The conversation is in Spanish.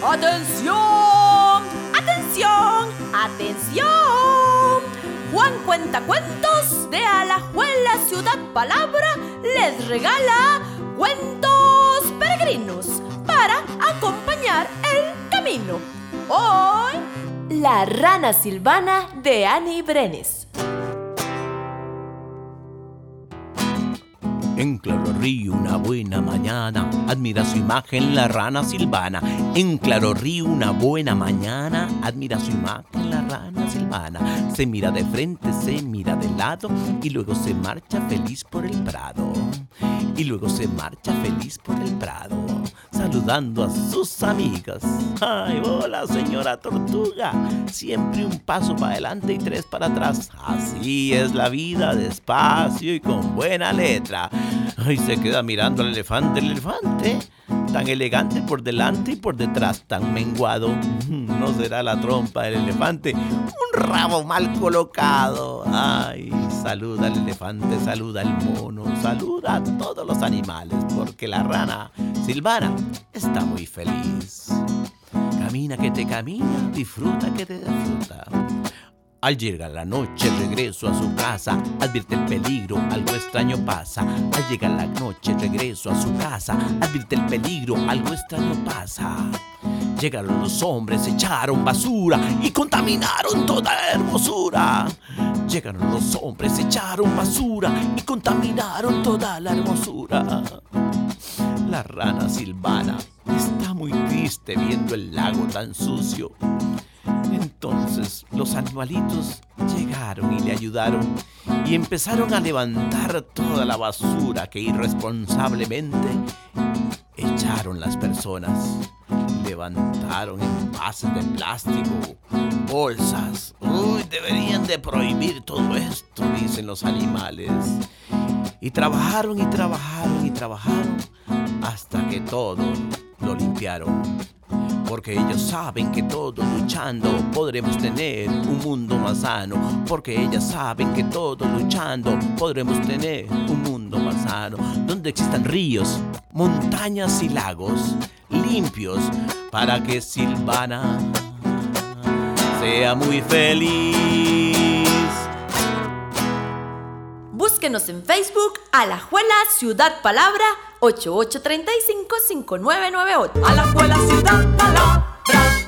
¡Atención! ¡Atención! ¡Atención! Juan Cuentacuentos de Alajuela, Ciudad Palabra, les regala cuentos peregrinos para acompañar el camino. Hoy, La Rana Silvana de Ani Brenes. En Claro Río una buena mañana, admira su imagen la rana silvana. En Claro Río una buena mañana, admira su imagen la rana silvana. Se mira de frente, se mira de lado y luego se marcha feliz por el prado. Y luego se marcha feliz por el prado, saludando a sus amigas. ¡Ay, hola, señora tortuga! Siempre un paso para adelante y tres para atrás. Así es la vida, despacio y con buena letra. ¡Ay, se queda mirando al elefante! El elefante, tan elegante por delante y por detrás, tan menguado. ¿No será la trompa del elefante? ¡Un rabo mal colocado! ¡Ay! Saluda al elefante, saluda al mono, saluda a todos los animales, porque la rana silvana está muy feliz. Camina que te camina, disfruta que te disfruta. Al llegar la noche, regreso a su casa, advierte el peligro, algo extraño pasa. Al llegar la noche, regreso a su casa, advierte el peligro, algo extraño pasa. Llegaron los hombres, echaron basura y contaminaron toda la hermosura. Llegaron los hombres, echaron basura y contaminaron toda la hermosura. La rana silvana está muy triste viendo el lago tan sucio. Entonces los animalitos llegaron y le ayudaron y empezaron a levantar toda la basura que irresponsablemente echaron las personas. Levantaron envases de plástico, bolsas. ¡Uy, deberían de prohibir todo esto!, dicen los animales. Y trabajaron y trabajaron y trabajaron hasta que todo lo limpiaron. Porque ellos saben que todos luchando podremos tener un mundo más sano. Porque ellas saben que todos luchando podremos tener un mundo más sano. Donde existan ríos, montañas y lagos limpios para que Silvana sea muy feliz. Búsquenos en Facebook, Alajuela, Ciudad Palabra, 8835-5998. Alajuela, Ciudad Palabra.